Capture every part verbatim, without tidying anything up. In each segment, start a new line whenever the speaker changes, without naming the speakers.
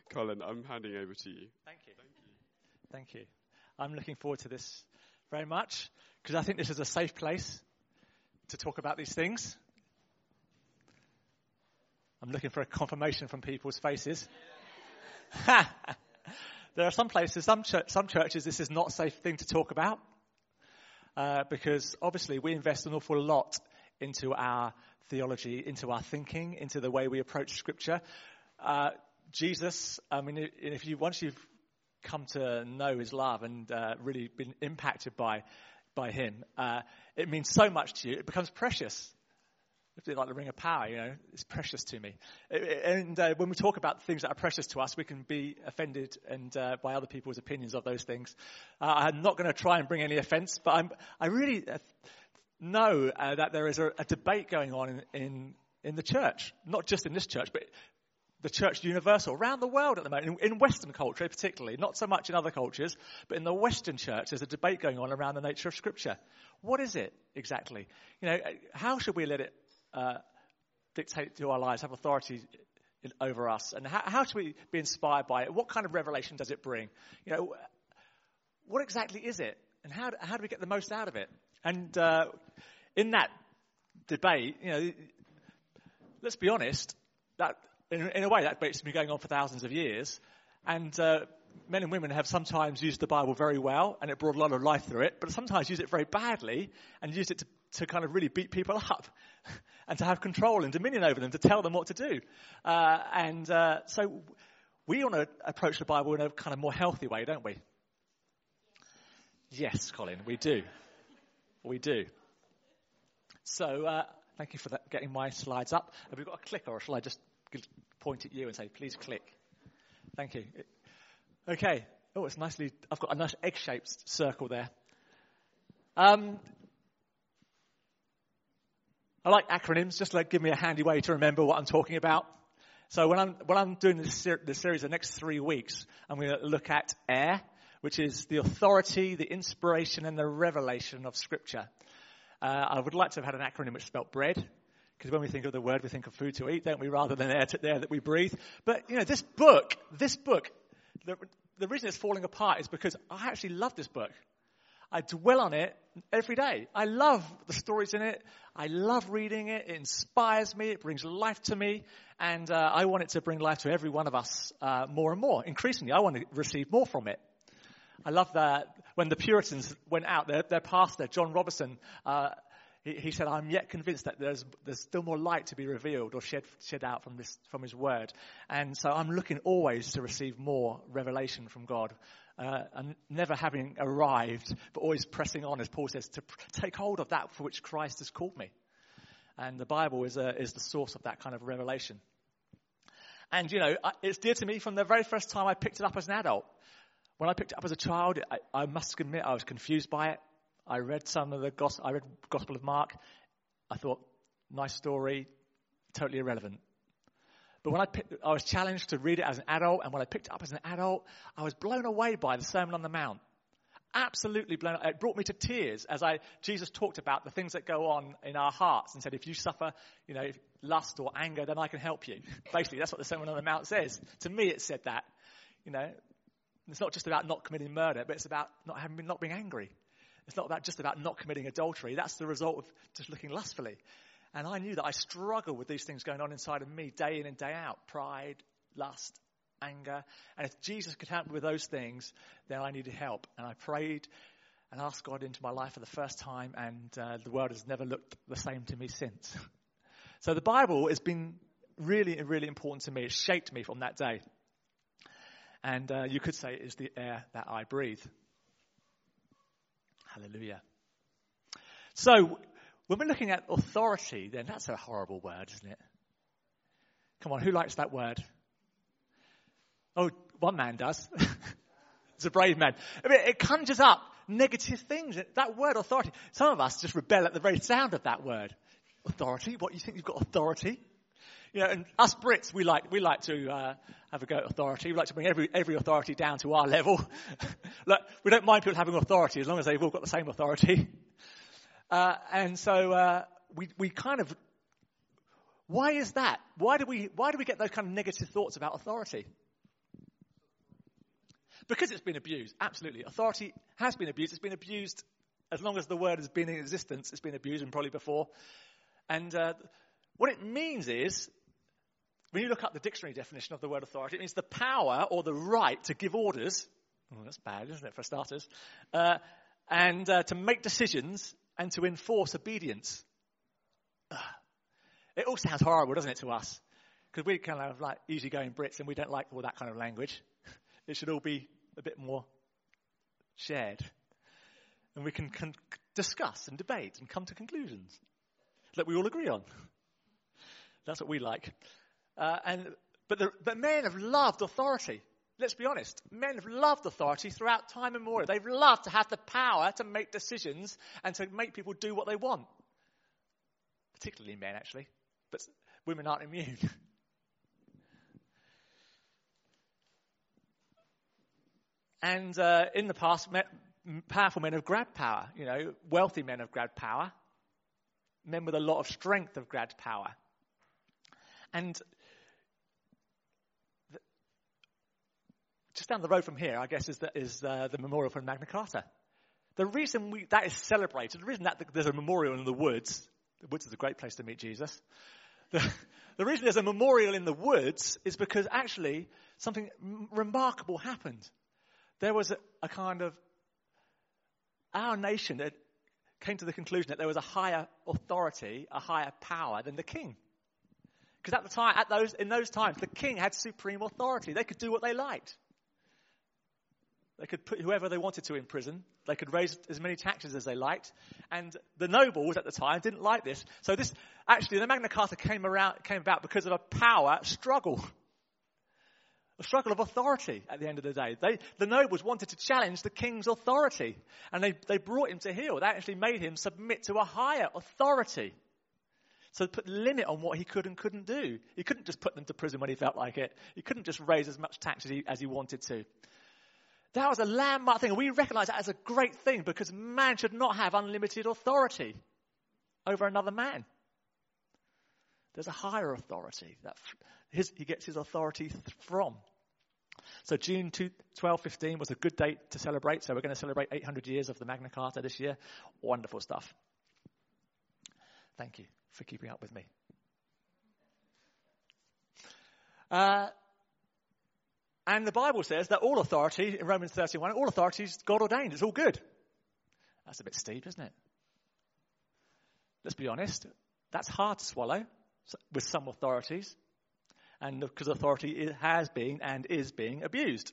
Colin, I'm handing over to you.
Thank you. Thank you. Thank you. I'm looking forward to this very much because I think this is a safe place to talk about these things. I'm looking for a confirmation from people's faces. There are some places, some, church, some churches, this is not a safe thing to talk about uh, because obviously we invest an awful lot into our theology, into our thinking, into the way we approach Scripture. Uh, Jesus, I mean, if you once you've come to know his love and uh, really been impacted by by him, uh, it means so much to you. It becomes precious. It's a bit like the ring of power, you know, it's precious to me. And uh, when we talk about things that are precious to us, we can be offended and uh, by other people's opinions of those things. Uh, I'm not going to try and bring any offense, but I'm, I really uh, know uh, that there is a, a debate going on in, in, in the church, not just in this church, but the church universal, around the world at the moment, in, in Western culture particularly, not so much in other cultures, but in the Western church, there's a debate going on around the nature of Scripture. What is it exactly? You know, how should we let it Uh, dictate to our lives, have authority in, over us, and how, how should we be inspired by it? What kind of revelation does it bring? You know, what exactly is it, and how how do we get the most out of it? And uh, in that debate, you know, let's be honest, that in, in a way that debate's been going on for thousands of years, and uh, men and women have sometimes used the Bible very well, and it brought a lot of life through it, but sometimes use it very badly and use it to, to kind of really beat people up and to have control and dominion over them, to tell them what to do. Uh, and uh, so we want to approach the Bible in a kind of more healthy way, don't we? Yes, Colin, we do. We do. So uh, thank you for that, getting my slides up. Have we got a clicker, or shall I just point at you and say, please click? Thank you. Okay. Oh, it's nicely, I've got a nice egg-shaped circle there. Um, I like acronyms, just like give me a handy way to remember what I'm talking about. So when I'm when I'm doing this, ser- this series the next three weeks, I'm going to look at AIR, which is the authority, the inspiration, and the revelation of Scripture. Uh, I would like to have had an acronym which spelt bread, because when we think of the word, we think of food to eat, don't we, rather than air, to, air that we breathe. But, you know, this book, this book, the, the reason it's falling apart is because I actually love this book. I dwell on it every day. I love the stories in it. I love reading it. It inspires me. It brings life to me. And uh, I want it to bring life to every one of us uh, more and more. Increasingly, I want to receive more from it. I love that when the Puritans went out, their, their pastor, John Robertson, uh, he, he said, I'm yet convinced that there's there's still more light to be revealed or shed shed out from this from his word. And so I'm looking always to receive more revelation from God. Uh, and never having arrived, but always pressing on, as Paul says, to pr- take hold of that for which Christ has called me. And the Bible is uh, is the source of that kind of revelation. And, you know, it's dear to me from the very first time I picked it up as an adult. When I picked it up as a child, I, I must admit I was confused by it. I read some of the gospel, I read Gospel of Mark. I thought, nice story, totally irrelevant. But when I picked, I was challenged to read it as an adult, and when I picked it up as an adult, I was blown away by the Sermon on the Mount. Absolutely blown away. It brought me to tears as I Jesus talked about the things that go on in our hearts and said, if you suffer, you know, lust or anger, then I can help you. Basically, that's what the Sermon on the Mount says. To me, it said that. You know, it's not just about not committing murder, but it's about not having, not being angry. It's not about just about not committing adultery. That's the result of just looking lustfully. And I knew that I struggled with these things going on inside of me day in and day out. Pride, lust, anger. And if Jesus could help me with those things, then I needed help. And I prayed and asked God into my life for the first time. And uh, the world has never looked the same to me since. So the Bible has been really, really important to me. It shaped me from that day. And uh, you could say it is the air that I breathe. Hallelujah. So when we're looking at authority, then that's a horrible word, isn't it? Come on, who likes that word? Oh, one man does. It's a brave man. I mean, it conjures up negative things. That word, authority. Some of us just rebel at the very sound of that word. Authority? What, you think you've got authority? You know, and us Brits, we like we like to uh, have a go at authority. We like to bring every every authority down to our level. Look, we don't mind people having authority as long as they've all got the same authority. Uh, and so uh, we we kind of, why is that? Why do we why do we get those kind of negative thoughts about authority? Because it's been abused, absolutely. Authority has been abused. It's been abused as long as the word has been in existence. It's been abused, and probably before. And uh, what it means is, when you look up the dictionary definition of the word authority, it means the power or the right to give orders. Oh, that's bad, isn't it, for starters? Uh, and uh, to make decisions and to enforce obedience. Ugh. It all sounds horrible, doesn't it, to us? Because we're kind of like easygoing Brits and we don't like all that kind of language. It should all be a bit more shared. And we can con- discuss and debate and come to conclusions that we all agree on. That's what we like. Uh, and but, the, but men have loved authority. Let's be honest. Men have loved authority throughout time immemorial. They've loved to have the power to make decisions and to make people do what they want. Particularly men, actually. But women aren't immune. And uh, in the past, men, powerful men have grabbed power. You know, wealthy men have grabbed power. Men with a lot of strength have grabbed power. And the, just down the road from here, I guess, is the, is uh, the memorial for Magna Carta. The reason we, that is celebrated, the reason that there's a memorial in the woods, the woods is a great place to meet Jesus. The, the reason there's a memorial in the woods is because actually something m- remarkable happened. There was a, a kind of, our nation that came to the conclusion that there was a higher authority, a higher power than the king. Because at the time, at those, in those times, the king had supreme authority. They could do what they liked. They could put whoever they wanted to in prison. They could raise as many taxes as they liked. And the nobles at the time didn't like this. So this, actually, the Magna Carta came around, came about because of a power struggle. A struggle of authority at the end of the day. They, the nobles wanted to challenge the king's authority. And they, they brought him to heel. They actually made him submit to a higher authority. So put limit on what he could and couldn't do. He couldn't just put them to prison when he felt like it. He couldn't just raise as much tax as he, as he wanted to. That was a landmark thing. And we recognize that as a great thing because man should not have unlimited authority over another man. There's a higher authority that his, he gets his authority from. So June twelve fifteen was a good date to celebrate. So we're going to celebrate eight hundred years of the Magna Carta this year. Wonderful stuff. Thank you for keeping up with me. Uh, and the Bible says that all authority, in Romans thirty-one, all authority is God ordained. It's all good. That's a bit steep, isn't it? Let's be honest. That's hard to swallow with some authorities. And because authority has been and is being abused.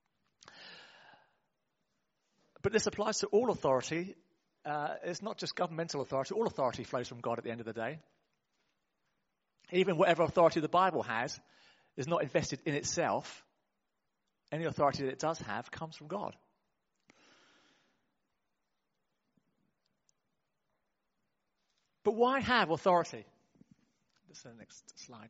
But this applies to all authority. Uh, it's not just governmental authority. All authority flows from God at the end of the day. Even whatever authority the Bible has is not invested in itself. Any authority that it does have comes from God. But why have authority? This is the next slide.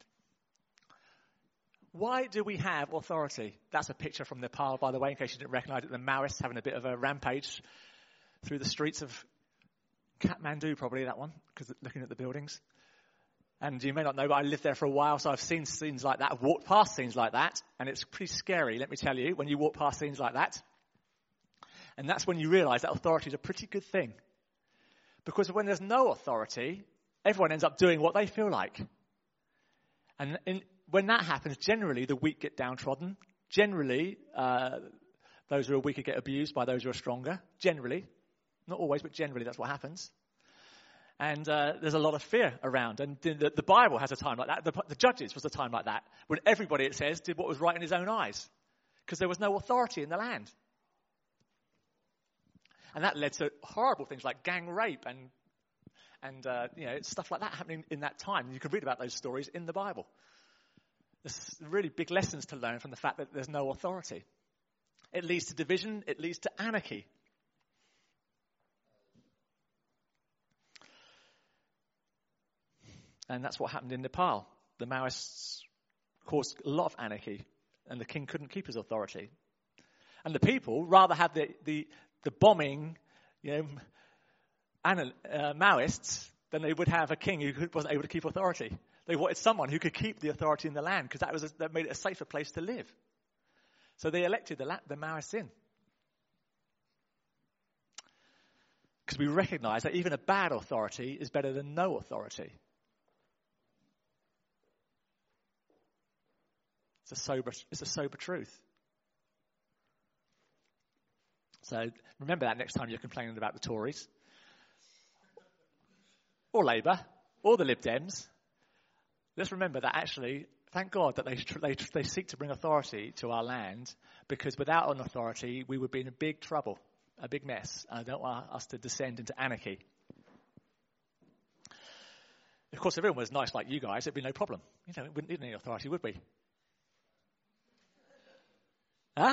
Why do we have authority? That's a picture from Nepal, by the way, in case you didn't recognize it. The Maoists having a bit of a rampage through the streets of Kathmandu, probably that one, because looking at the buildings. And you may not know, but I lived there for a while, so I've seen scenes like that. I've walked past scenes like that, and it's pretty scary, let me tell you, when you walk past scenes like that. And that's when you realize that authority is a pretty good thing. Because when there's no authority, everyone ends up doing what they feel like. And in, when that happens, generally the weak get downtrodden. Generally, uh, those who are weaker get abused by those who are stronger. Generally. Not always, but generally that's what happens. And uh, there's a lot of fear around. And the, the Bible has a time like that. The, the Judges was a time like that. When everybody, it says, did what was right in his own eyes. Because there was no authority in the land. And that led to horrible things like gang rape and and uh, you know stuff like that happening in that time. You can read about those stories in the Bible. There's really big lessons to learn from the fact that there's no authority. It leads to division. It leads to anarchy. And that's what happened in Nepal. The Maoists caused a lot of anarchy, and the king couldn't keep his authority. And the people rather had the the, the bombing, you know, ana, uh, Maoists than they would have a king who wasn't able to keep authority. They wanted someone who could keep the authority in the land because that was a, that made it a safer place to live. So they elected the, La- the Maoists in. Because we recognize that even a bad authority is better than no authority. It's a sober, it's a sober truth. So remember that next time you're complaining about the Tories, or Labour, or the Lib Dems. Let's remember that actually, thank God that they, they, they seek to bring authority to our land, because without an authority, we would be in a big trouble, a big mess. And I don't want us to descend into anarchy. Of course, if everyone was nice like you guys, it'd be no problem. You know, we wouldn't need any authority, would we? Huh?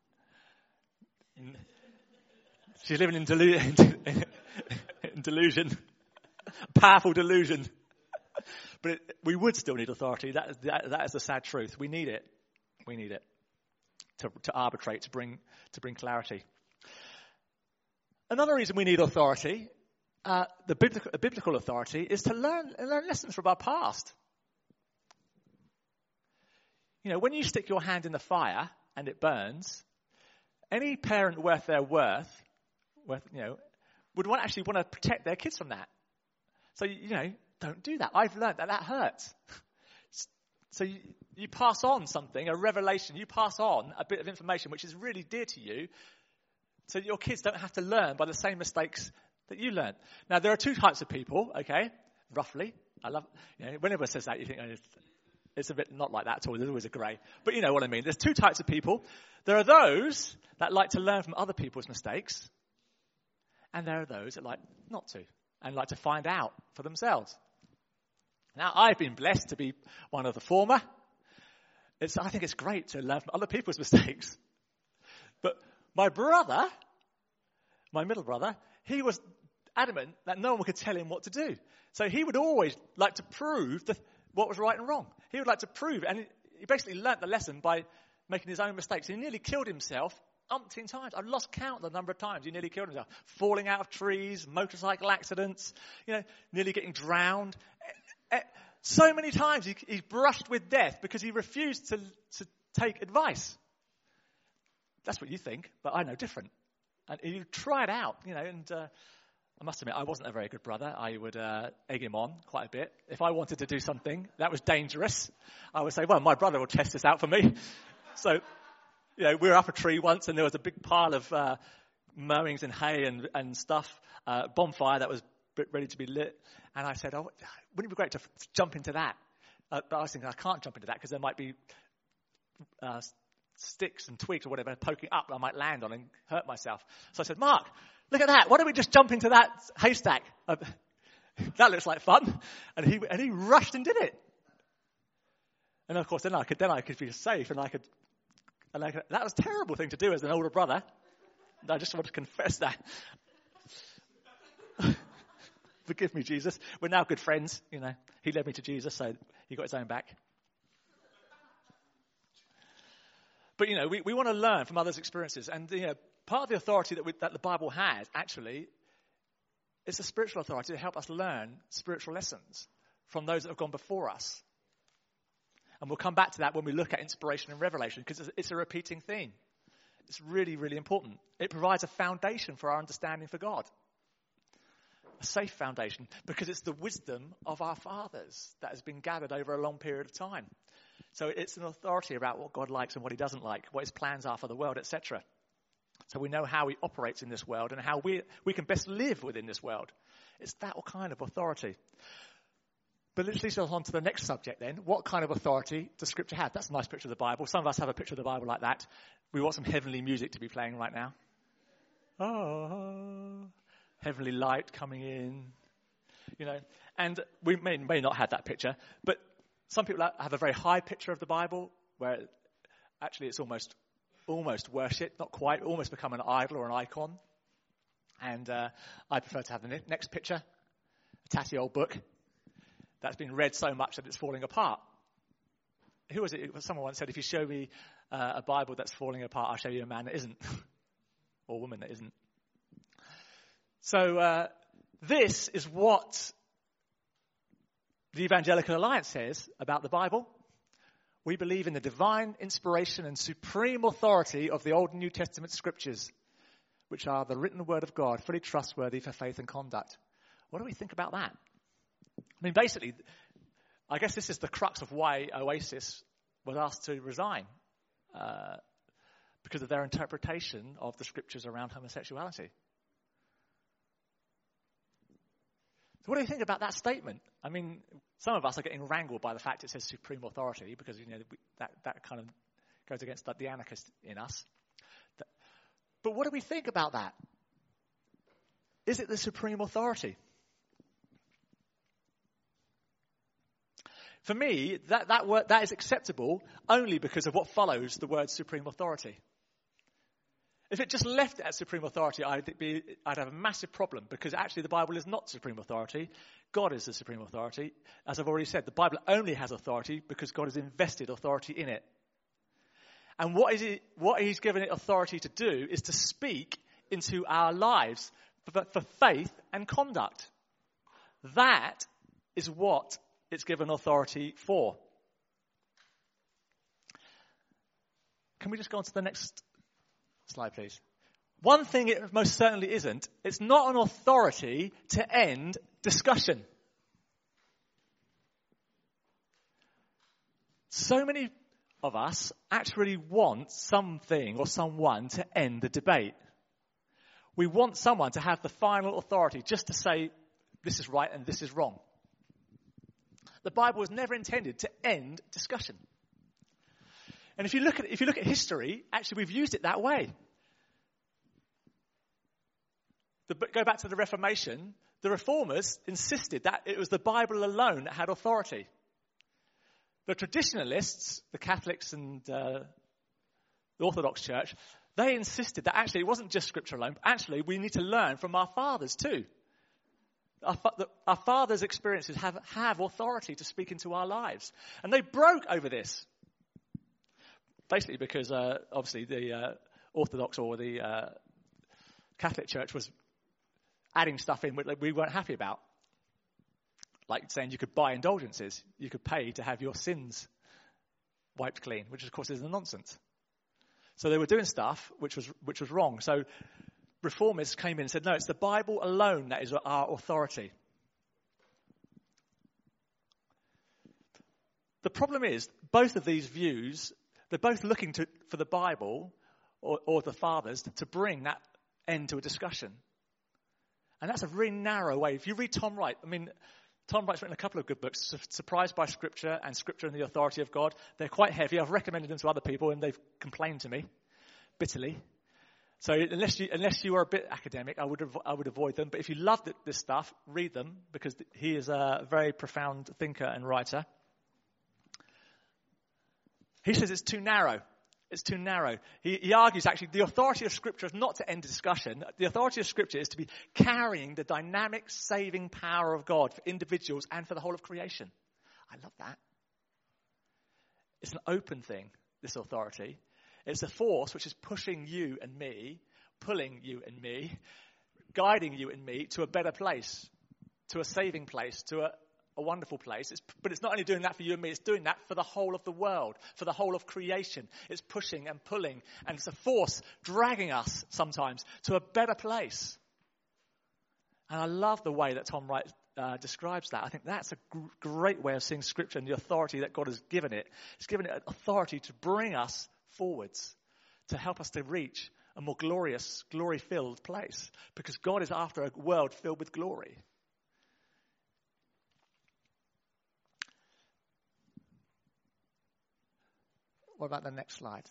She's living in, delu- in delusion. Powerful delusion. But it, we would still need authority. That is, that, that is the sad truth. We need it. We need it to, to arbitrate, to bring, to bring clarity. Another reason we need authority, uh, the biblical, biblical authority, is to learn, learn lessons from our past. You know, when you stick your hand in the fire and it burns, any parent worth their worth, worth, you know, would want, actually want to protect their kids from that. So, you know, don't do that. I've learned that that hurts. So you, you pass on something, a revelation, you pass on a bit of information which is really dear to you, so that your kids don't have to learn by the same mistakes that you learned. Now, there are two types of people, okay, roughly. I love, you know, whenever it says that, you think, oh, it's, it's a bit not like that at all. There's always a grey. But you know what I mean. There's two types of people. There are those that like to learn from other people's mistakes, and there are those that like not to, and like to find out for themselves. Now, I've been blessed to be one of the former. It's, I think it's great to learn from other people's mistakes. But my brother, my middle brother, he was adamant that no one could tell him what to do. So he would always like to prove the, what was right and wrong. He would like to prove, and he basically learnt the lesson by making his own mistakes. He nearly killed himself umpteen times. I've lost count the number of times he nearly killed himself. Falling out of trees, motorcycle accidents, you know, nearly getting drowned. So many times he, he brushed with death because he refused to, to take advice. That's what you think, but I know different. And you try it out, you know, and uh, I must admit, I wasn't a very good brother. I would uh, egg him on quite a bit. If I wanted to do something that was dangerous, I would say, well, my brother will test this out for me. So, you know, we were up a tree once and there was a big pile of uh, mowings and hay and, and stuff, uh, bonfire that was ready to be lit. And I said, oh, wouldn't it be great to f- jump into that? Uh, but I was thinking, I can't jump into that because there might be uh, sticks and twigs or whatever poking up that I might land on and hurt myself. So I said, Mark, look at that. Why don't we just jump into that haystack? Uh, that looks like fun. And he and he rushed and did it. And of course, then I could then I could be safe, and I could. And I could, that was a terrible thing to do as an older brother. I just want to confess that. Forgive me, Jesus. We're now good friends. You know, he led me to Jesus, so he got his own back. But, you know, we, we want to learn from others' experiences. And, you know, part of the authority that, we, that the Bible has, actually, is a spiritual authority to help us learn spiritual lessons from those that have gone before us. And we'll come back to that when we look at inspiration and revelation, because it's, it's a repeating theme. It's really, really important. It provides a foundation for our understanding for God. A safe foundation, because it's the wisdom of our fathers that has been gathered over a long period of time. So it's an authority about what God likes and what he doesn't like, what his plans are for the world, et cetera. So we know how he operates in this world and how we we can best live within this world. It's that kind of authority. But let's lead us on to the next subject then. What kind of authority does Scripture have? That's a nice picture of the Bible. Some of us have a picture of the Bible like that. We want some heavenly music to be playing right now. Oh, heavenly light coming in. You know, and we may, may not have that picture, but some people have a very high picture of the Bible where actually it's almost almost worship, not quite, almost become an idol or an icon. And uh, I prefer to have the next picture, a tatty old book that's been read so much that it's falling apart. Who was it? Someone once said, if you show me uh, a Bible that's falling apart, I'll show you a man that isn't, or a woman that isn't. So uh, this is what the Evangelical Alliance says about the Bible. We believe in the divine inspiration and supreme authority of the Old and New Testament scriptures, which are the written word of God, fully trustworthy for faith and conduct. What do we think about that? I mean, basically, I guess this is the crux of why Oasis was asked to resign, uh, because of their interpretation of the scriptures around homosexuality. So what do you think about that statement? I mean, some of us are getting wrangled by the fact it says supreme authority because, you know, that, that kind of goes against the anarchist in us. But what do we think about that? Is it the supreme authority? For me, that, that, word, that is acceptable only because of what follows the word supreme authority. If it just left it at supreme authority, I'd, be, I'd have a massive problem because actually the Bible is not supreme authority. God is the supreme authority. As I've already said, the Bible only has authority because God has invested authority in it. And what, is it, what he's given it authority to do is to speak into our lives for, for faith and conduct. That is what it's given authority for. Can we just go on to the next slide, please? One thing it most certainly isn't, it's not an authority to end discussion. So many of us actually want something or someone to end the debate. We want someone to have the final authority just to say this is right and this is wrong. The Bible was never intended to end discussion. And if you look at if you look at history, actually we've used it that way. The, go back to the Reformation, the Reformers insisted that it was the Bible alone that had authority. The traditionalists, the Catholics and uh, the Orthodox Church, they insisted that actually it wasn't just Scripture alone, but actually we need to learn from our fathers too. Our, the, our fathers' experiences have, have authority to speak into our lives. And they broke over this. Basically because uh, obviously the uh, Orthodox or the uh, Catholic Church was adding stuff in that we weren't happy about. Like saying you could buy indulgences. You could pay to have your sins wiped clean, which of course is nonsense. So they were doing stuff which was which was wrong. So Reformists came in and said, no, it's the Bible alone that is our authority. The problem is, both of these views, they're both looking to, for the Bible or, or the fathers to bring that end to a discussion. And that's a really narrow way. If you read Tom Wright, I mean, Tom Wright's written a couple of good books, Surprised by Scripture and Scripture and the Authority of God. They're quite heavy. I've recommended them to other people and they've complained to me bitterly. So unless you unless you are a bit academic, I would I would avoid them. But if you love this stuff, read them because he is a very profound thinker and writer. He says it's too narrow. It's too narrow. He, he argues actually the authority of Scripture is not to end discussion. The authority of Scripture is to be carrying the dynamic saving power of God for individuals and for the whole of creation. I love that. It's an open thing, this authority. It's a force which is pushing you and me, pulling you and me, guiding you and me to a better place, to a saving place, to a, a wonderful place. It's, but it's not only doing that for you and me, it's doing that for the whole of the world, for the whole of creation. It's pushing and pulling, and it's a force dragging us sometimes to a better place. And I love the way that Tom Wright uh, describes that. I think that's a gr- great way of seeing Scripture and the authority that God has given it. It's given it authority to bring us forwards, to help us to reach a more glorious, glory-filled place, because God is after a world filled with glory. What about the next slide?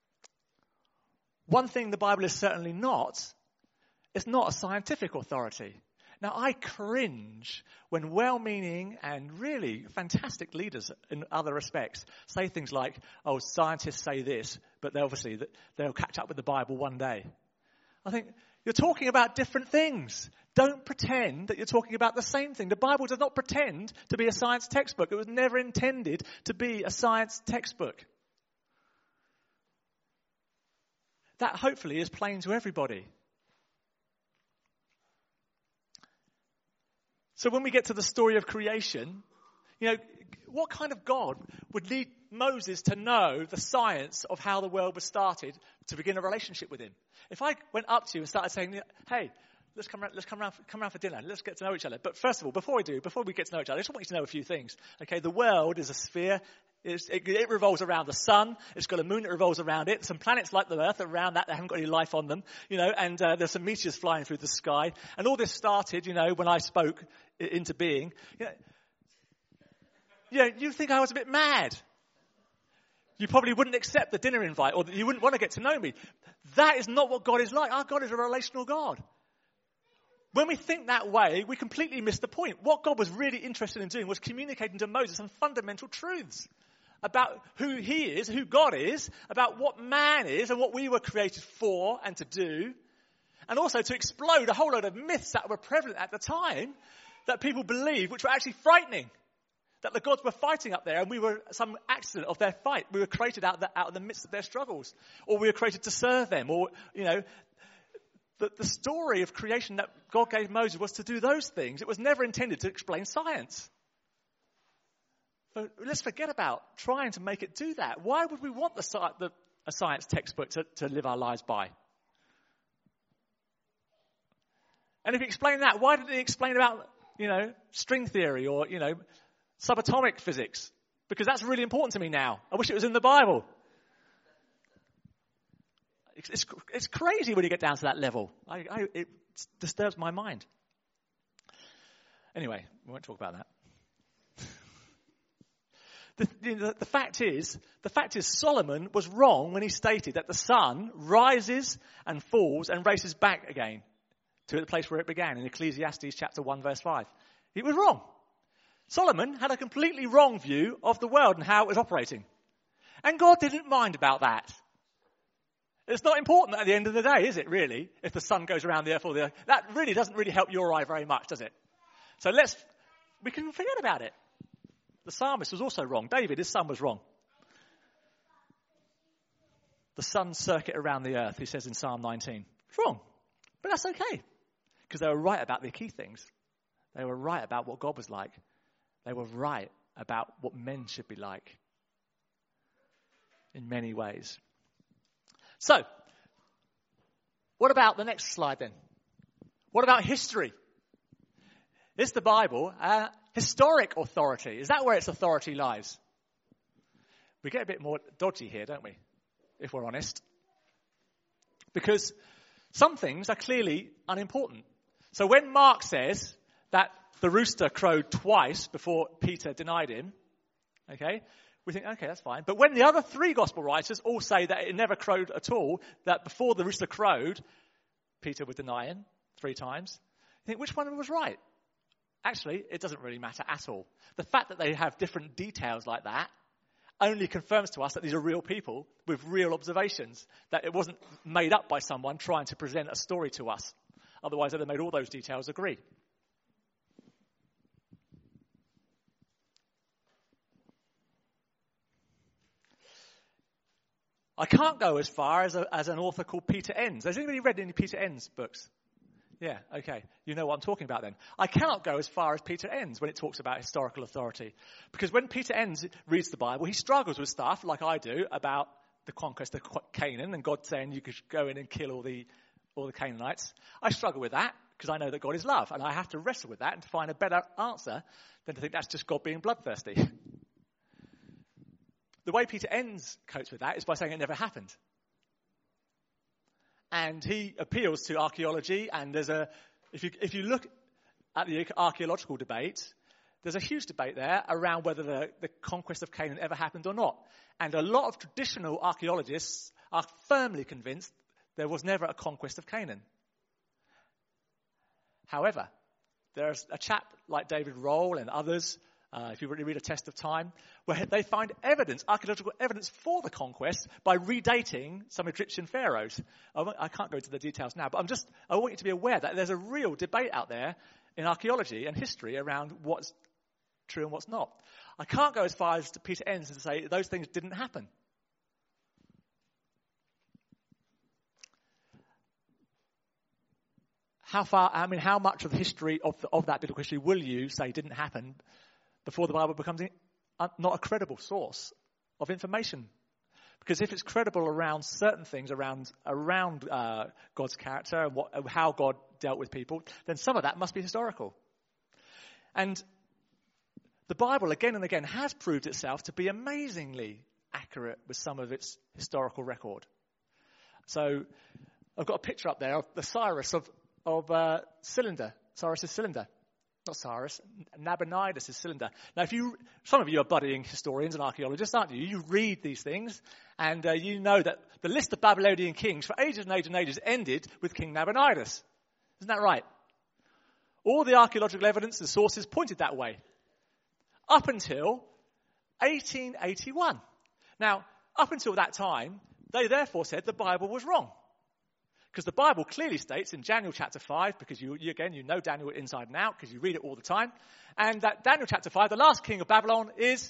One thing the Bible is certainly not, it's not a scientific authority. Now, I cringe when well-meaning and really fantastic leaders in other respects say things like, oh, scientists say this, but they obviously they'll catch up with the Bible one day. I think you're talking about different things. Don't pretend that you're talking about the same thing. The Bible does not pretend to be a science textbook. It was never intended to be a science textbook. That hopefully is plain to everybody. So when we get to the story of creation, You know, what kind of God would lead Moses to know the science of how the world was started to begin a relationship with him? If I went up to you and started saying, hey, let's come around, let's come around, come around for dinner. Let's get to know each other. But first of all, before we do, before we get to know each other, I just want you to know a few things. Okay, the world is a sphere. It's, it, it revolves around the sun. It's got a moon that revolves around it. Some planets like the Earth around that, they haven't got any life on them. You know, and uh, there's some meteors flying through the sky. And all this started, you know, when I spoke into being. You know, you know, you think I was a bit mad. You probably wouldn't accept the dinner invite, or you wouldn't want to get to know me. That is not what God is like. Our God is a relational God. When we think that way, we completely miss the point. What God was really interested in doing was communicating to Moses some fundamental truths about who he is, who God is, about what man is and what we were created for and to do, and also to explode a whole load of myths that were prevalent at the time that people believed, which were actually frightening. That the gods were fighting up there and we were some accident of their fight. We were created out of the, out of the midst of their struggles. Or we were created to serve them. Or, you know, the, the story of creation that God gave Moses was to do those things. It was never intended to explain science. So let's forget about trying to make it do that. Why would we want the, the, a science textbook to, to live our lives by? And if you explain that, why didn't he explain about, you know, string theory or, you know, subatomic physics? Because that's really important to me now. I wish it was in the Bible. It's, it's, it's crazy when you get down to that level. I, I, it disturbs my mind. Anyway, we won't talk about that. The, the, the fact is, the fact is Solomon was wrong when he stated that the sun rises and falls and races back again to the place where it began in Ecclesiastes chapter one verse five. He was wrong. Solomon had a completely wrong view of the world and how it was operating. And God didn't mind about that. It's not important at the end of the day, is it really? If the sun goes around the earth or the earth. That really doesn't really help you or I very much, does it? So let's, we can forget about it. The psalmist was also wrong. David, his son, was wrong. The sun's circuit around the earth, he says in Psalm nineteen. It's wrong. But that's okay. Because they were right about the key things. They were right about what God was like. They were right about what men should be like. In many ways. So, what about the next slide then? What about history? Is the Bible a historic authority? Is that where its authority lies? We get a bit more dodgy here, don't we? If we're honest. Because some things are clearly unimportant. So when Mark says that the rooster crowed twice before Peter denied him, okay, we think, okay, that's fine. But when the other three gospel writers all say that it never crowed at all, that before the rooster crowed, Peter would deny him three times, you think, which one was right? Actually, it doesn't really matter at all. The fact that they have different details like that only confirms to us that these are real people with real observations, that it wasn't made up by someone trying to present a story to us. Otherwise, they'd have made all those details agree. I can't go as far as, a, as an author called Peter Enns. Has anybody read any Peter Enns books? Yeah, okay. You know what I'm talking about then. I cannot go as far as Peter Enns when it talks about historical authority. Because when Peter Enns reads the Bible, he struggles with stuff like I do about the conquest of Canaan and God saying you could go in and kill all the all the Canaanites. I struggle with that because I know that God is love. And I have to wrestle with that and to find a better answer than to think that's just God being bloodthirsty. The way Peter Enns copes with that is by saying it never happened. And he appeals to archaeology, and there's a, if you if you look at the archaeological debate, there's a huge debate there around whether the, the conquest of Canaan ever happened or not. And a lot of traditional archaeologists are firmly convinced there was never a conquest of Canaan. However, there's a chap like David Rohl and others, Uh, if you really read A Test of Time, where they find evidence, archaeological evidence for the conquest by redating some Egyptian pharaohs. I, I can't go into the details now, but I'm just, I want you to be aware that there's a real debate out there in archaeology and history around what's true and what's not. I can't go as far as to Peter Enns to say those things didn't happen. How far, I mean, how much of the history of, the, of that biblical history will you say didn't happen before the Bible becomes not a credible source of information. Because if it's credible around certain things, around around uh, God's character and what, how God dealt with people, then some of that must be historical. And the Bible, again and again, has proved itself to be amazingly accurate with some of its historical record. So I've got a picture up there of the Cyrus of, of uh, cylinder, Cyrus's cylinder. Not Cyrus, Nabonidus' cylinder. Now, if you, some of you are budding historians and archaeologists, aren't you? You read these things, and uh, you know that the list of Babylonian kings for ages and ages and ages ended with King Nabonidus. Isn't that right? All the archaeological evidence and sources pointed that way. Up until eighteen eighty-one. Now, up until that time, they therefore said the Bible was wrong. Because the Bible clearly states in Daniel chapter five, because you, you again, you know Daniel inside and out because you read it all the time, and that Daniel chapter five, the last king of Babylon is,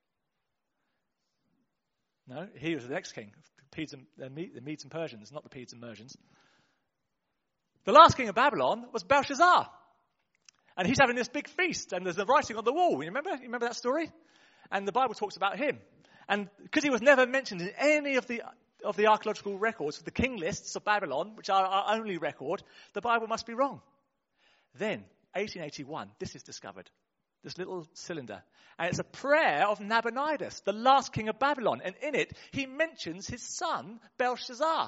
no, he was the next king, the Medes and, the Medes and Persians, not the Medes and Persians. The last king of Babylon was Belshazzar. And he's having this big feast, and there's the writing on the wall. You remember? You remember that story? And the Bible talks about him. And because he was never mentioned in any of the of the archaeological records, the king lists of Babylon, which are our only record, the Bible must be wrong. Then, eighteen eighty-one, this is discovered. This little cylinder. And it's a prayer of Nabonidus, the last king of Babylon. And in it, he mentions his son, Belshazzar.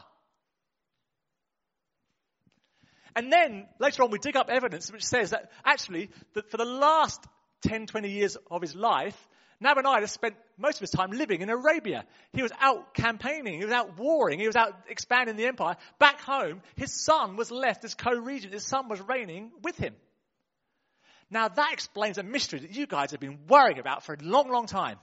And then, later on, we dig up evidence which says that actually, that for the last ten, twenty years of his life, Nabonidus spent most of his time living in Arabia. He was out campaigning, he was out warring, he was out expanding the empire. Back home, his son was left as co-regent. His son was reigning with him. Now that explains a mystery that you guys have been worrying about for a long, long time.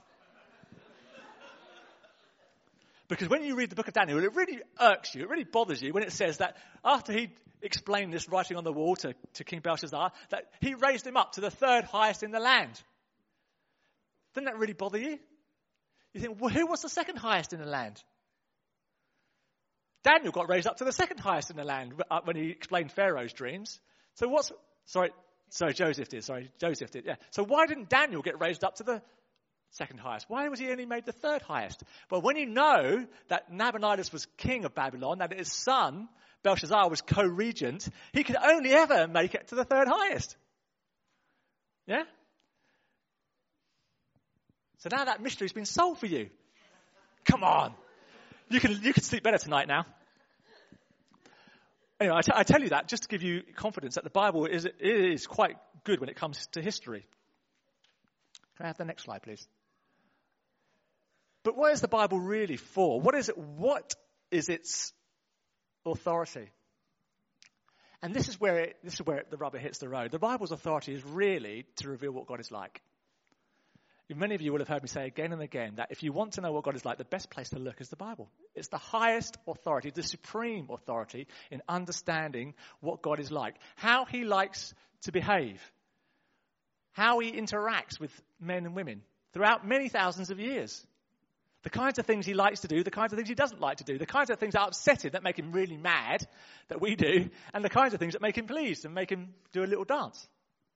Because when you read the book of Daniel, it really irks you, it really bothers you when it says that after he explained this writing on the wall to, to King Belshazzar, that he raised him up to the third highest in the land. Doesn't that really bother you? You think, well, who was the second highest in the land? Daniel got raised up to the second highest in the land when he explained Pharaoh's dreams. So what's, sorry, sorry, Joseph did, sorry, Joseph did, yeah. So why didn't Daniel get raised up to the second highest? Why was he only made the third highest? Well, when you know that Nabonidus was king of Babylon, that his son, Belshazzar, was co-regent, he could only ever make it to the third highest. Yeah? So now that mystery's been solved for you. Come on. You can you can sleep better tonight now. Anyway, I, t- I tell you that just to give you confidence that the Bible is, is quite good when it comes to history. Can I have the next slide, please? But what is the Bible really for? What is it? What is its authority? And this is where it, this is where the rubber hits the road. The Bible's authority is really to reveal what God is like. Many of you will have heard me say again and again that if you want to know what God is like, the best place to look is the Bible. It's the highest authority, the supreme authority in understanding what God is like, how he likes to behave, how he interacts with men and women throughout many thousands of years, the kinds of things he likes to do, the kinds of things he doesn't like to do, the kinds of things that upset him, that make him really mad, that we do, and the kinds of things that make him pleased and make him do a little dance.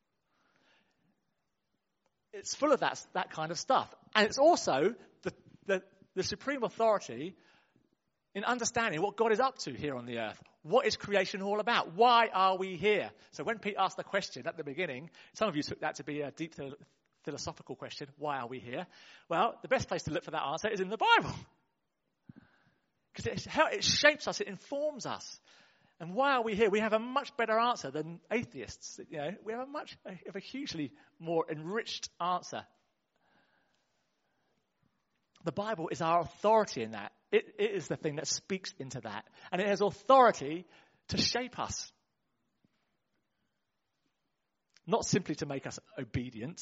It's full of that, that kind of stuff. And it's also the, the, the supreme authority in understanding what God is up to here on the earth. What is creation all about? Why are we here? So when Pete asked the question at the beginning, some of you took that to be a deep philosophical question. Why are we here? Well, the best place to look for that answer is in the Bible. Because it, it shapes us, it informs us. And why are we here? We have a much better answer than atheists. You know, we have a much, have a hugely more enriched answer. The Bible is our authority in that. It, it is the thing that speaks into that. And it has authority to shape us. Not simply to make us obedient.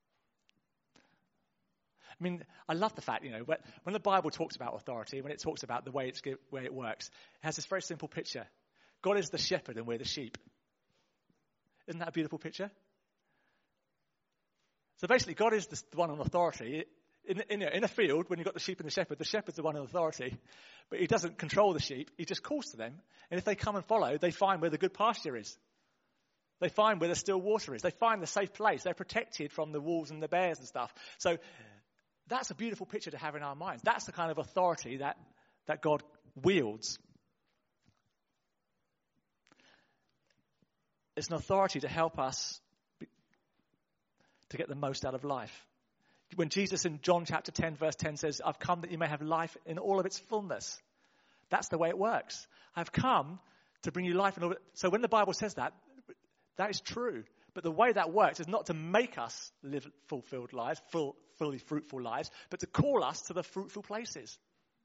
I mean, I love the fact, you know, when the Bible talks about authority, when it talks about the way, it's, way it works, it has this very simple picture. God is the shepherd and we're the sheep. Isn't that a beautiful picture? So basically, God is the one on authority. In, in, in a field, when you've got the sheep and the shepherd, the shepherd's the one on authority. But he doesn't control the sheep. He just calls to them. And if they come and follow, they find where the good pasture is. They find where the still water is. They find the safe place. They're protected from the wolves and the bears and stuff. So that's a beautiful picture to have in our minds. That's the kind of authority that, that God wields. It's an authority to help us be, to get the most out of life. When Jesus in John chapter ten verse ten says, I've come that you may have life in all of its fullness. That's the way it works. I've come to bring you life in all of it. So when the Bible says that, that is true. But the way that works is not to make us live fulfilled lives, full, fully fruitful lives, but to call us to the fruitful places.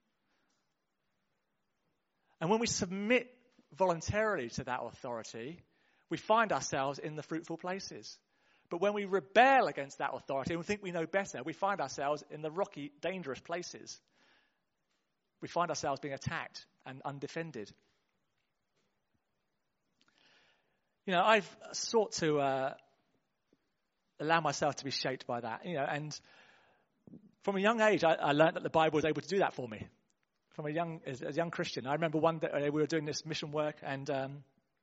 And when we submit voluntarily to that authority, we find ourselves in the fruitful places. But when we rebel against that authority and we think we know better, we find ourselves in the rocky, dangerous places. We find ourselves being attacked and undefended. You know, I've sought to uh, allow myself to be shaped by that. You know, and from a young age, I, I learned that the Bible was able to do that for me. From a young, as a young Christian, I remember one day we were doing this mission work and um,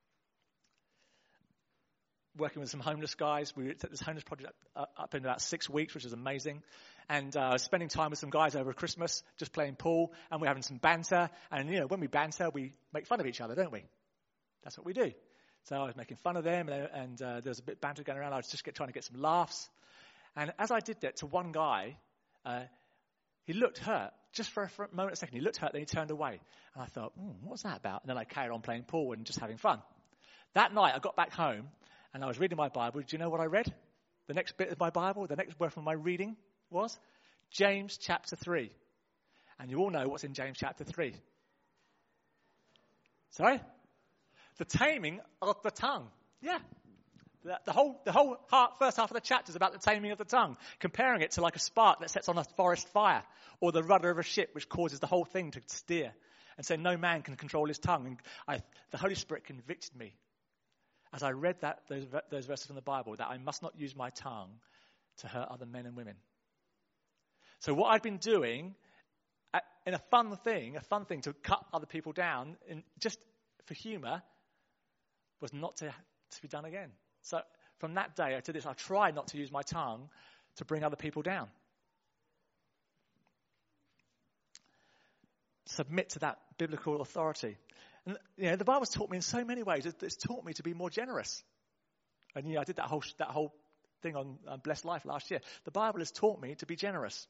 working with some homeless guys. We took this homeless project up, up in about six weeks, which was amazing. And uh, spending time with some guys over Christmas, just playing pool, and we're having some banter. And, you know, when we banter, we make fun of each other, don't we? That's what we do. So I was making fun of them, and, and uh, there was a bit of banter going around. I was just get, trying to get some laughs. And as I did that to one guy, uh, he looked hurt. Just for a, for a moment, a second, he looked hurt, then he turned away. And I thought, hmm, what's that about? And then I carried on playing pool and just having fun. That night, I got back home, and I was reading my Bible. Do you know what I read? The next bit of my Bible, the next word from my reading was James chapter three. And you all know what's in James chapter three. Sorry? The taming of the tongue. Yeah. The, the whole the whole heart, first half of the chapter is about the taming of the tongue, comparing it to like a spark that sets on a forest fire, or the rudder of a ship which causes the whole thing to steer. And so no man can control his tongue. And I, the Holy Spirit convicted me as I read that those, those verses from the Bible, that I must not use my tongue to hurt other men and women. So what I'd been doing at, in a fun thing, a fun thing to cut other people down, in, just for humour, was not to, to be done again. So from that day to this, I tried not to use my tongue to bring other people down. Submit to that biblical authority. And, you know, the Bible's taught me in so many ways. It's taught me to be more generous. And, you know, I did that whole that whole thing on uh, Blessed Life last year. The Bible has taught me to be generous.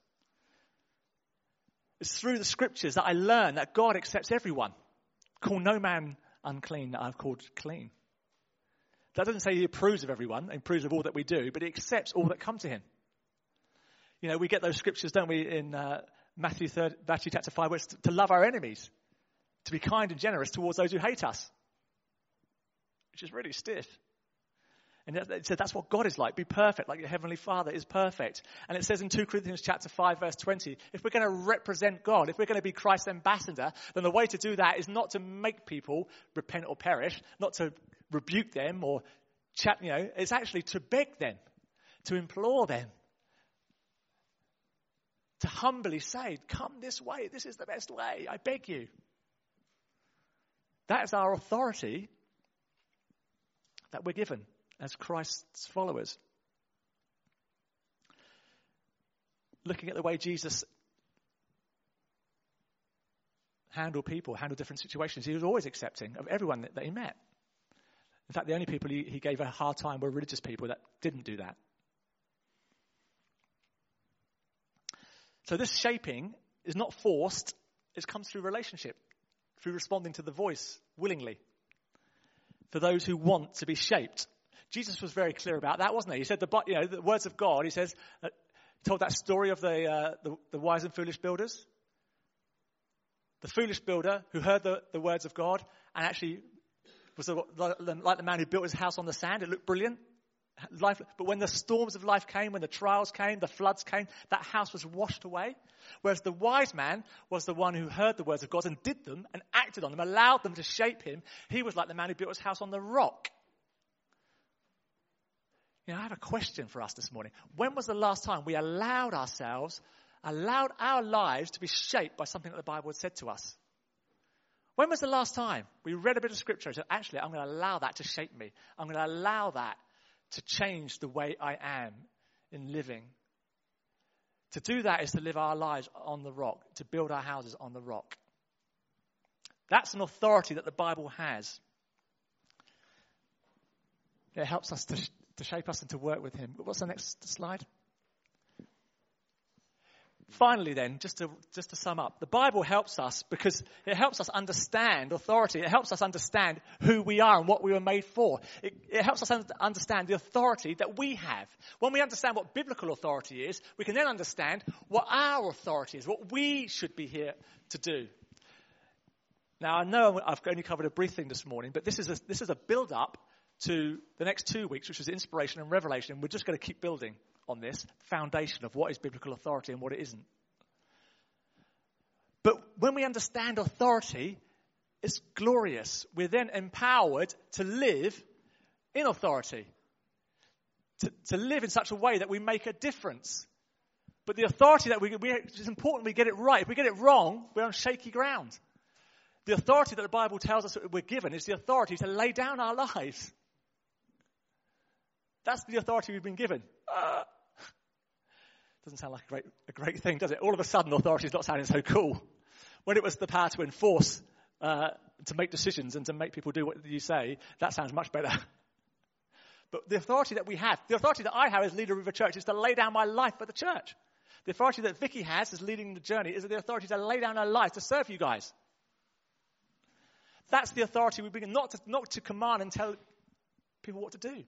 It's through the scriptures that I learn that God accepts everyone. Call no man unclean that I've called clean. That doesn't say he approves of everyone, approves of all that we do, but he accepts all that come to him. You know, we get those scriptures, don't we, in uh, Matthew, third, Matthew chapter five, where it's to, to love our enemies, to be kind and generous towards those who hate us, which is really stiff. And it said that's what God is like. Be perfect like your heavenly Father is perfect. And it says in Second Corinthians chapter five, verse twenty, if we're going to represent God, if we're going to be Christ's ambassador, then the way to do that is not to make people repent or perish, not to rebuke them or chat, you know, it's actually to beg them, to implore them, to humbly say, come this way, this is the best way, I beg you. That is our authority that we're given as Christ's followers. Looking at the way Jesus handled people, handled different situations, he was always accepting of everyone that, that he met. In fact, the only people he, he gave a hard time were religious people that didn't do that. So this shaping is not forced, it comes through relationship, through responding to the voice willingly. For those who want to be shaped. Jesus was very clear about that, wasn't he? He said the, you know, the words of God. He says, uh, told that story of the, uh, the the wise and foolish builders. The foolish builder who heard the, the words of God and actually was the, like the man who built his house on the sand. It looked brilliant. Life, but when the storms of life came, when the trials came, the floods came, that house was washed away. Whereas the wise man was the one who heard the words of God and did them and acted on them, allowed them to shape him. He was like the man who built his house on the rock. You know, I have a question for us this morning. When was the last time we allowed ourselves, allowed our lives to be shaped by something that the Bible had said to us? When was the last time we read a bit of scripture and said, actually, I'm going to allow that to shape me. I'm going to allow that to change the way I am in living. To do that is to live our lives on the rock, to build our houses on the rock. That's an authority that the Bible has. It helps us to, to shape us and to work with him. What's the next slide? Finally then, just to, just to sum up, the Bible helps us because it helps us understand authority. It helps us understand who we are and what we were made for. It, it helps us un- understand the authority that we have. When we understand what biblical authority is, we can then understand what our authority is, what we should be here to do. Now, I know I've only covered a brief thing this morning, but this is a, this is a build-up to the next two weeks, which is inspiration and revelation. We're just going to keep building on this foundation of what is biblical authority and what it isn't. But when we understand authority, it's glorious. We're then empowered to live in authority, to, to live in such a way that we make a difference. But the authority that we, we, it's important we get it right. If we get it wrong, we're on shaky ground. The authority that the Bible tells us that we're given is the authority to lay down our lives. That's the authority we've been given. Uh, doesn't sound like a great, a great thing, does it? All of a sudden, authority is not sounding so cool. When it was the power to enforce, uh, to make decisions and to make people do what you say, that sounds much better. But the authority that we have, the authority that I have as leader of a church is to lay down my life for the church. The authority that Vicky has as leading the journey is the authority to lay down her life to serve you guys. That's the authority we bring, not to, not to command and tell people what to do.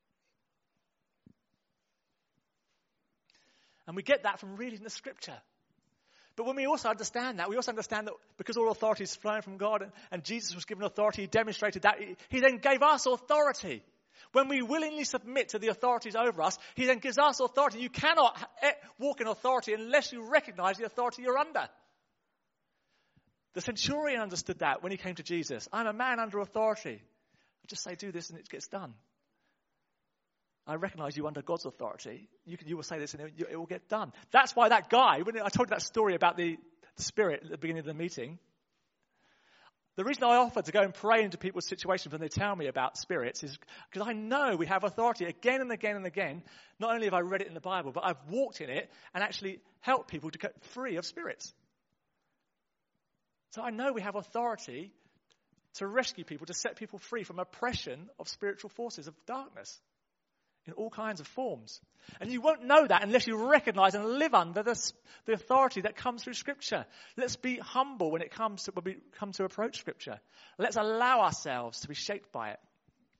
And we get that from reading the scripture. But when we also understand that, we also understand that because all authority is flowing from God and, and Jesus was given authority, he demonstrated that. He, he then gave us authority. When we willingly submit to the authorities over us, he then gives us authority. You cannot ha- walk in authority unless you recognize the authority you're under. The centurion understood that when he came to Jesus. I'm a man under authority. I just say do this and it gets done. I recognize you under God's authority. You can, you will say this and it, it will get done. That's why that guy, when I told you that story about the, the spirit at the beginning of the meeting, the reason I offer to go and pray into people's situations when they tell me about spirits is because I know we have authority again and again and again. Not only have I read it in the Bible, but I've walked in it and actually helped people to get free of spirits. So I know we have authority to rescue people, to set people free from oppression of spiritual forces of darkness in all kinds of forms. And you won't know that unless you recognize and live under the, the authority that comes through Scripture. Let's be humble when it comes to when we come to approach Scripture. Let's allow ourselves to be shaped by it.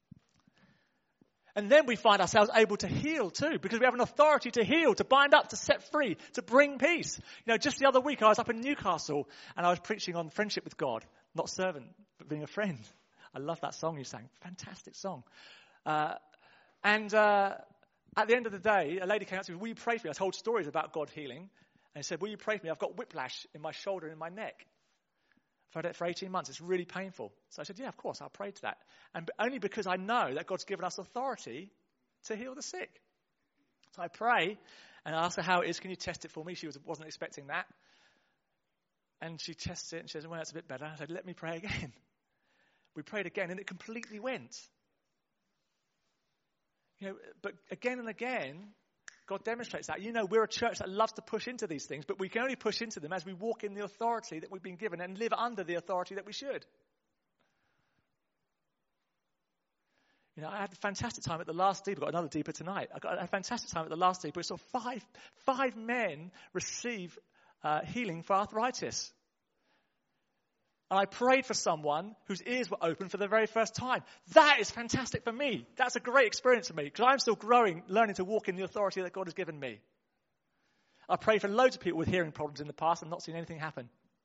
And then we find ourselves able to heal too, because we have an authority to heal, to bind up, to set free, to bring peace. You know, just the other week I was up in Newcastle and I was preaching on friendship with God, not servant, but being a friend. I love that song you sang. Fantastic song. Uh, and uh, at the end of the day, a lady came up to me, will you pray for me? I told stories about God healing. And he said, will you pray for me? I've got whiplash in my shoulder and in my neck. I've had it for eighteen months. It's really painful. So I said, yeah, of course, I'll pray to that. And only because I know that God's given us authority to heal the sick. So I pray and I ask her how it is. Can you test it for me? She was, wasn't expecting that. And she tests it and she says, well, it's a bit better. I said, let me pray again. We prayed again and it completely went. You know, but again and again, God demonstrates that. You know, we're a church that loves to push into these things, but we can only push into them as we walk in the authority that we've been given and live under the authority that we should. You know, I had a fantastic time at the last deeper. I've got another deeper tonight. I got a fantastic time at the last deeper. We saw five, five men receive uh, healing for arthritis. And I prayed for someone whose ears were open for the very first time. That is fantastic for me. That's a great experience for me because I'm still growing, learning to walk in the authority that God has given me. I prayed for loads of people with hearing problems in the past and not seen anything happen.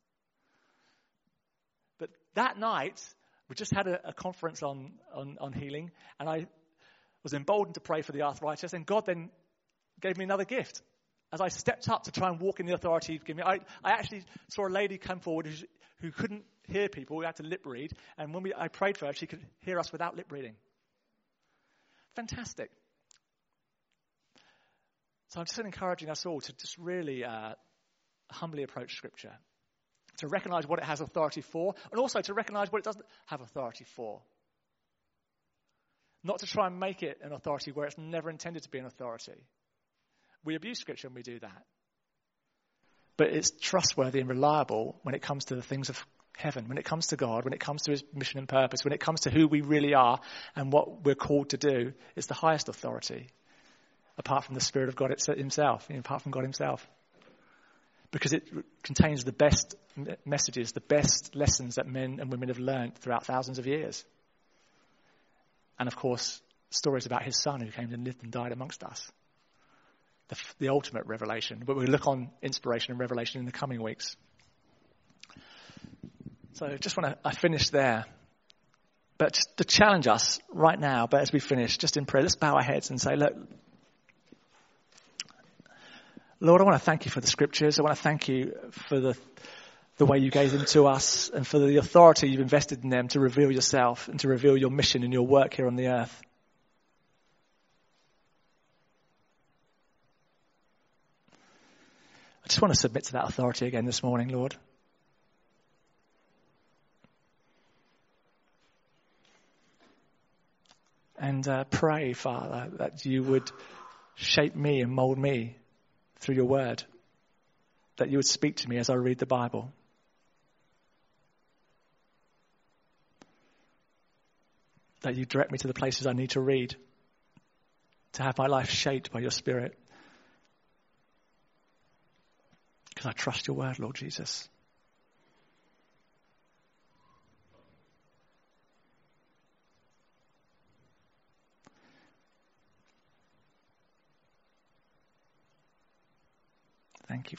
But that night, we just had a, a conference on, on, on healing, and I was emboldened to pray for the arthritis, and God then gave me another gift. As I stepped up to try and walk in the authority he'd given me, I, I actually saw a lady come forward who, who couldn't hear people, who had to lip read, and when we, I prayed for her, she could hear us without lip reading. Fantastic. So I'm just encouraging us all to just really uh, humbly approach Scripture. To recognize what it has authority for, and also to recognize what it doesn't have authority for. Not to try and make it an authority where it's never intended to be an authority. We abuse Scripture when we do that. But it's trustworthy and reliable when it comes to the things of heaven, when it comes to God, when it comes to his mission and purpose, when it comes to who we really are and what we're called to do. It's the highest authority, apart from the Spirit of God himself, apart from God himself. Because it contains the best messages, the best lessons that men and women have learned throughout thousands of years. And of course, stories about his son who came and lived and died amongst us. The, the ultimate revelation. But we'll look on inspiration and revelation in the coming weeks. So I just want to, I finish there. But just to challenge us right now, but as we finish, just in prayer, let's bow our heads and say, look, Lord, I want to thank you for the Scriptures. I want to thank you for the the way you gave them to us and for the authority you've invested in them to reveal yourself and to reveal your mission and your work here on the earth. I just want to submit to that authority again this morning, Lord. And uh, pray, Father, that you would shape me and mold me through your word, that you would speak to me as I read the Bible. That you direct me to the places I need to read, to have my life shaped by your Spirit. Because I trust your word, Lord Jesus.